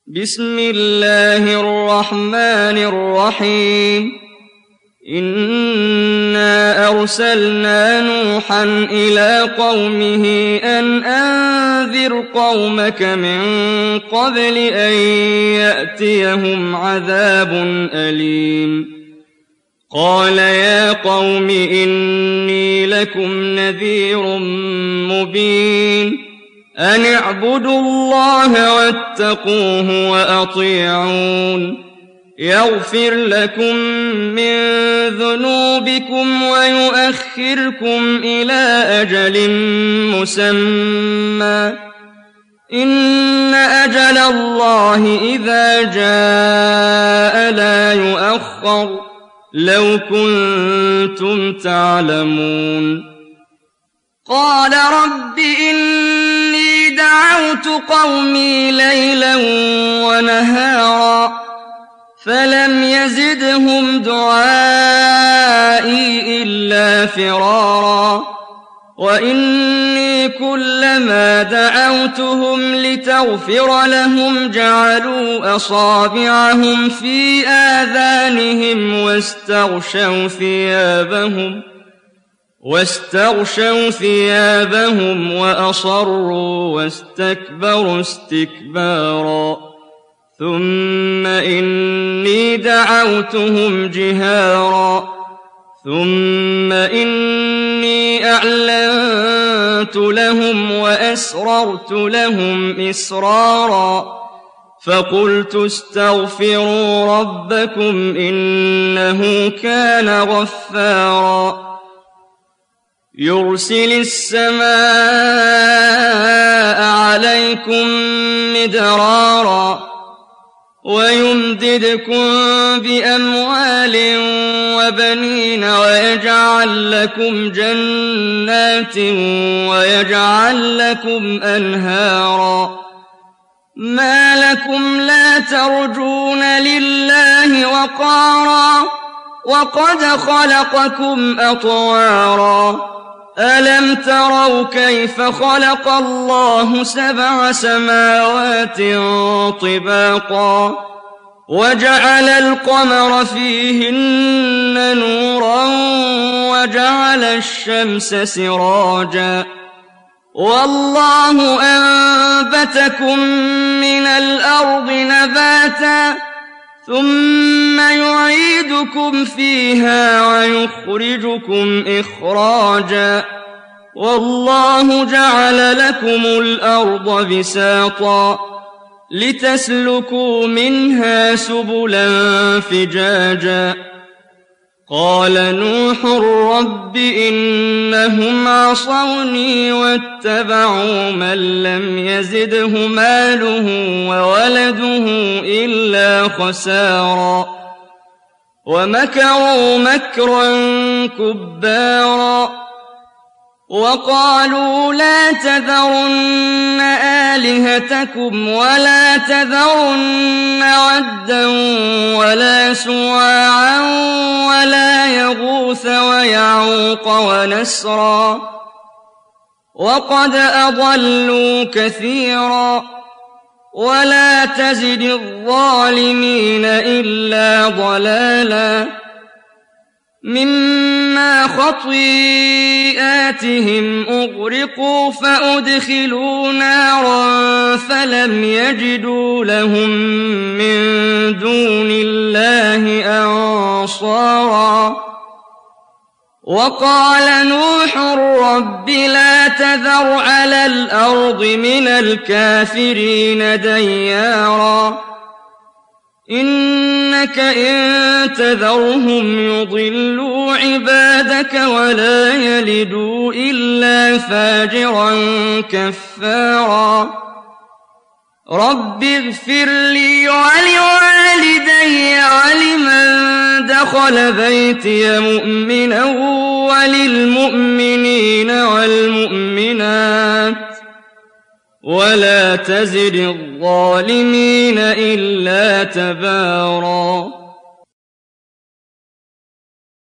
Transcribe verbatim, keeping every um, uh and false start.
بسم الله الرحمن الرحيم إنا أرسلنا نوحا إلى قومه أن أنذر قومك من قبل أن يأتيهم عذاب أليم قال يا قوم إني لكم نذير مبين أن اعبدوا الله واتقوه وأطيعون يغفر لكم من ذنوبكم ويؤخركم إلى أجل مسمى إن أجل الله إذا جاء لا يؤخر لو كنتم تعلمون قال رب إني دعوت قومي ليلا ونهارا فلم يزدهم دعائي إلا فرارا وإني كلما دعوتهم لتغفر لهم جعلوا أصابعهم في آذانهم واستغشوا ثيابهم واستغشوا ثيابهم وأصروا واستكبروا استكبارا ثم إني دعوتهم جهارا ثم إني أعلنت لهم وأسررت لهم إسرارا فقلت استغفروا ربكم إنه كان غفارا يرسل السماء عليكم مدرارا ويمددكم بأموال وبنين ويجعل لكم جنات ويجعل لكم أنهارا ما لكم لا ترجون لله وقارا وقد خلقكم أطوارا ألم تروا كيف خلق الله سبع سماوات طباقا وجعل القمر فيهن نورا وجعل الشمس سراجا والله أنبتكم من الأرض نباتا ثم يعيدكم فيها ويخرجكم إخراجا والله جعل لكم الأرض بساطا لتسلكوا منها سبلا فجاجا قال نوح رب إنهم عصوني واتبعوا من لم يزده ماله وولده إلا خسارا ومكروا مكرا كبارا وقالوا لا تذرن آلهتكم ولا تذرن ودا ولا سواعا ولا يغوث ويعوق ونسرا وقد أضلوا كثيرا ولا تزد الظالمين إلا ضلالا مما خطيئاتهم أغرقوا فأدخلوا نارا فلم يجدوا لهم من دون الله أنصارا وقال نوح رب لا تذر على الأرض من الكافرين ديارا إنك إن تذرهم يضلوا عبادك ولا يلدوا إلا فاجرا كفارا رب اغفر لي ولوالدي ولمن دخل بيتي مؤمنا وللمؤمنين والمؤمنات ولا تزد الظالمين إلا تبارا